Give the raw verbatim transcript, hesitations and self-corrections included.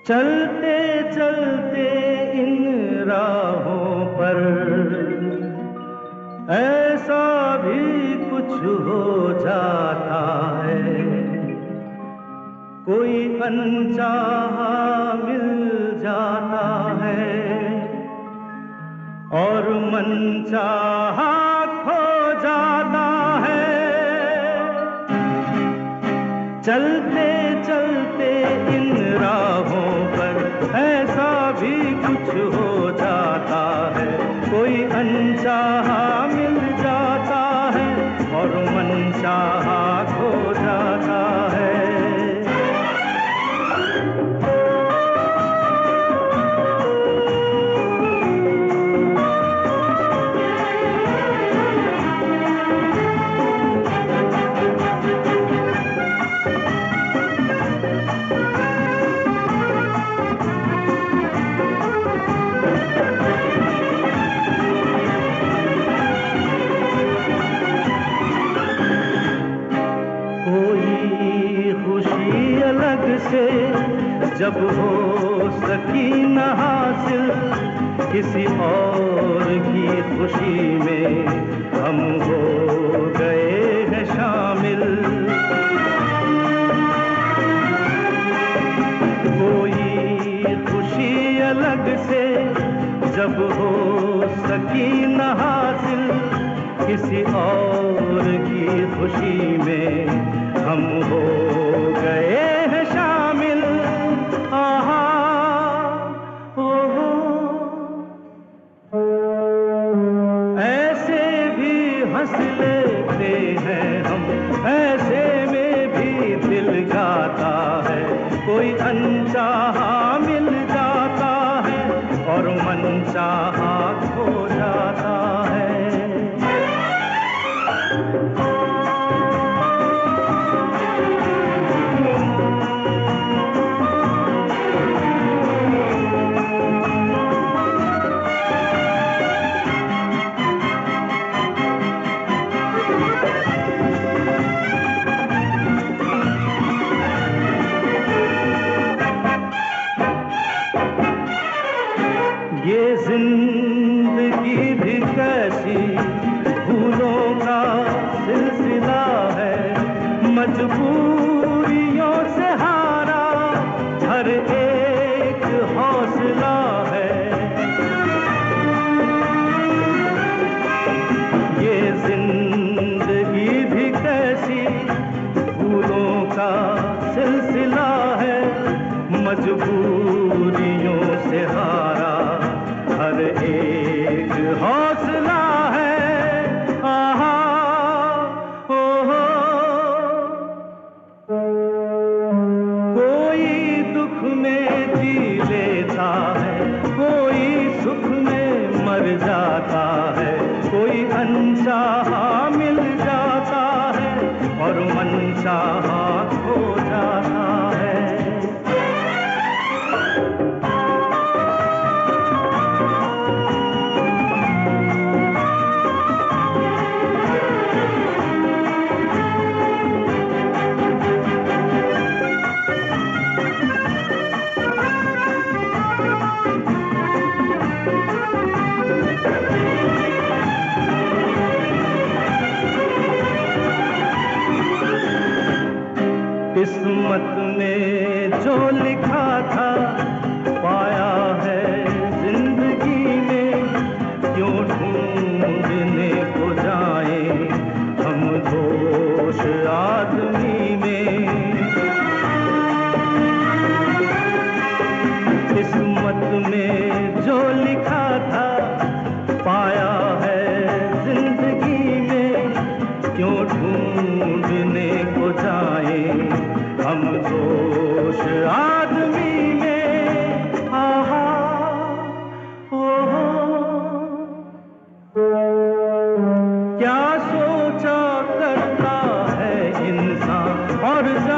चलते चलते इन राहों पर ऐसा भी कुछ हो जाता है, कोई अनचाहा मिल जाता है और मनचाहा खो जाता है। चलते चलते इन राहों पर ऐसा भी कुछ हो जाता है, कोई अनचाहा मिल जाता है और मनचाहा खो जाता है। से जब हो सकी न हासिल किसी और की खुशी में हम हो गए हैं शामिल। कोई खुशी अलग से जब हो सकी न हासिल किसी और की खुशी में हम हो गए हैं शामिल। आहा ओहो ऐसे भी हंस लेते हैं हम, ऐसे में भी दिल जाता है, कोई अनचाहा मिल जाता है और मनचाहा खो जाता है। ये जिंदगी भी कैसी भूलों का सिलसिला है, मजबूरियों से हारा हर एक हौसला है। ये जिंदगी भी कैसी भूलों का सिलसिला है, मजबूरियों से हारा हर एक हौसला है। आहा ओहो कोई दुख में जी लेता है, कोई सुख में मर जाता है, कोई अनचाहा मिल जाता है और मनचाहा खो जाता है। किस्मत ने जो लिखा था पाया है जिंदगी में, क्यों ढूंढने को जाए हम दोष आदमी में। किस्मत में जो लिखा था पाया है जिंदगी में, क्यों ढूंढने को जाए हम दोष आदमी में। आहा ओहो क्या सोचा करता है इंसान और